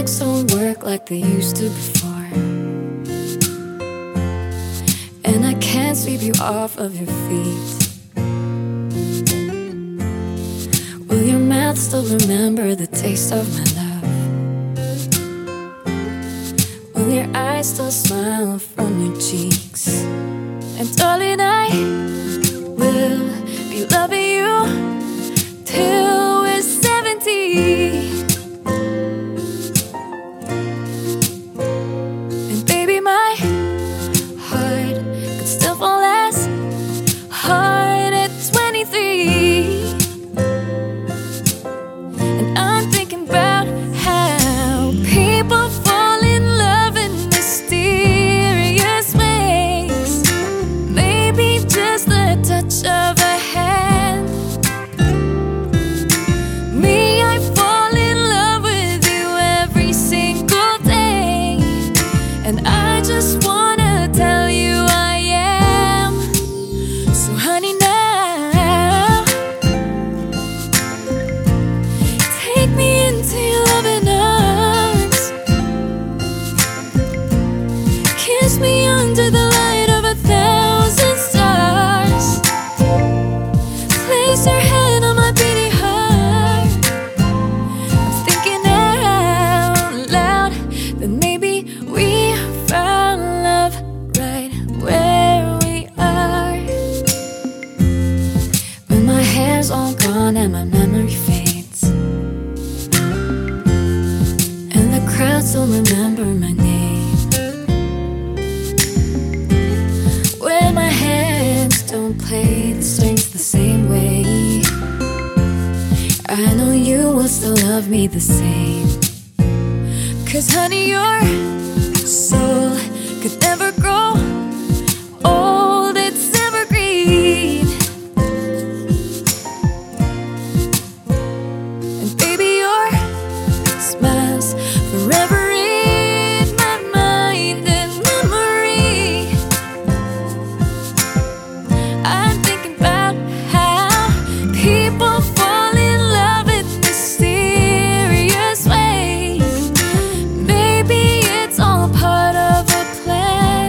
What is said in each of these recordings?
legs don't work like they used to before, and I can't sweep you off of your feet. Will your mouth still remember the taste of my love? Will your eyes still smile from your cheeks? And darling, I will be loving you till we're 70. And baby, my heart could still fall as hard at 23. And I'm thinking about how people fall in love in mysterious ways. Maybe just the touch of a hand. Me, I fall in love with you every single day, and I just wanna tell you I am. So honey, now take me into your loving arms. Kiss me under the light of 1,000 stars. Place your hand on my beating heart. I'm thinking out loud that maybe we found love right where we are. When my hair's all gone and my memory fades, and the crowd still remember my name. When my hands don't play the strings the same way, I know you will still love me the same. 'Cause honey, your soul could never grow old, it's evergreen. And baby, your smile's forever in my mind and memory. I'm thinking about how people fall in love in mysterious ways. Maybe it's all part of a plan.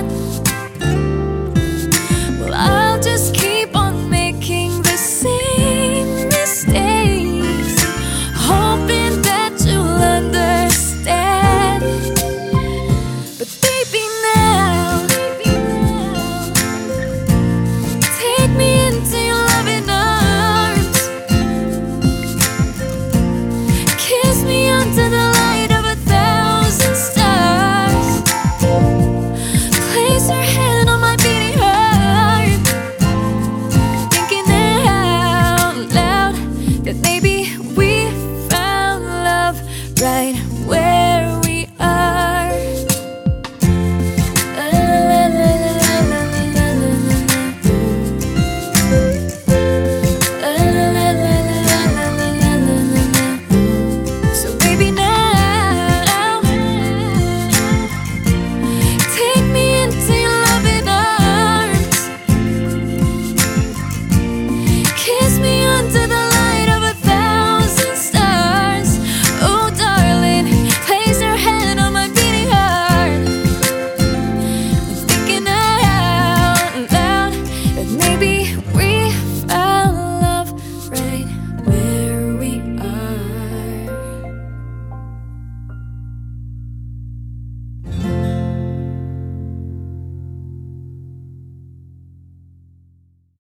Well, I'll just keep on making the same mistakes, hoping that you'll understand. But baby, now take me into your loving arms. Kiss me under the light of 1,000 stars. Place your hand on my beating heart. Thinking out loud that maybe we found love right